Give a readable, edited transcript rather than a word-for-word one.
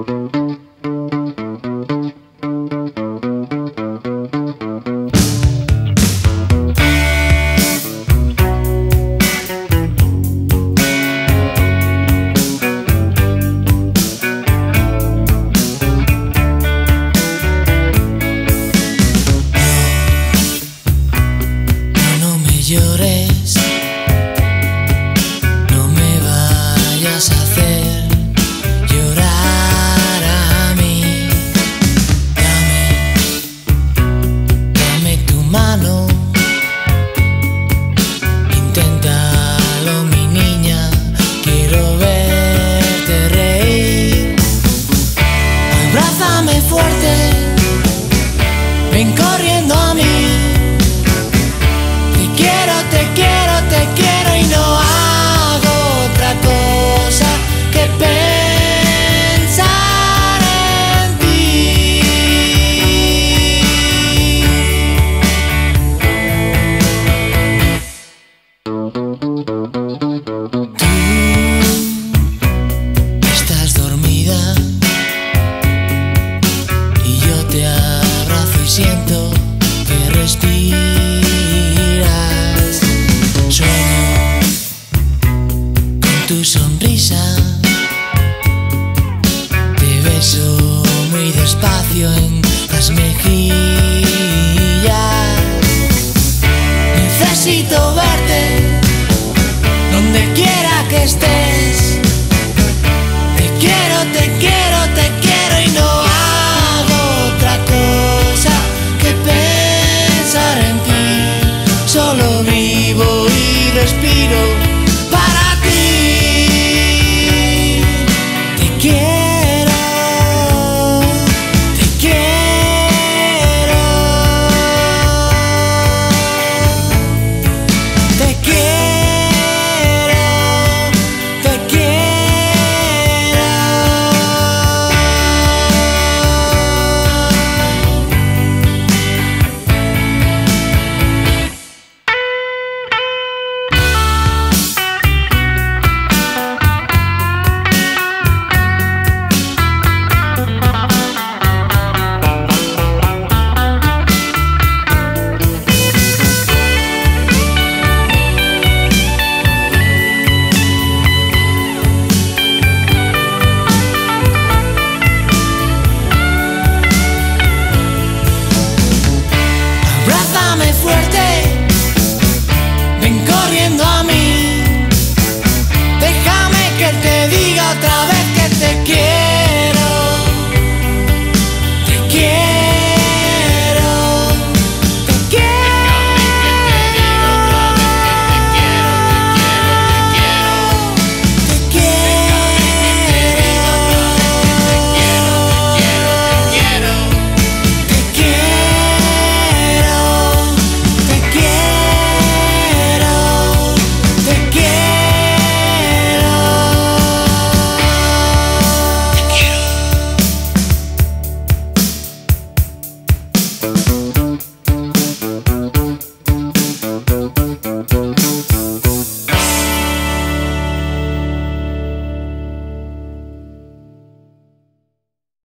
Llores, no me vayas a hacer llorar a mí. Dame tu mano, inténtalo mi niña, quiero verte reír. Abrázame fuerte, ven corriendo a mí. Te quiero y no hago otra cosa que pensar en ti. Tú estás dormida y yo te abrazo y siento que respiras. Sueño con tu sonrisa, te beso muy despacio en las mejillas. Necesito verte donde quiera que estés. Te quiero, te quiero, te quiero.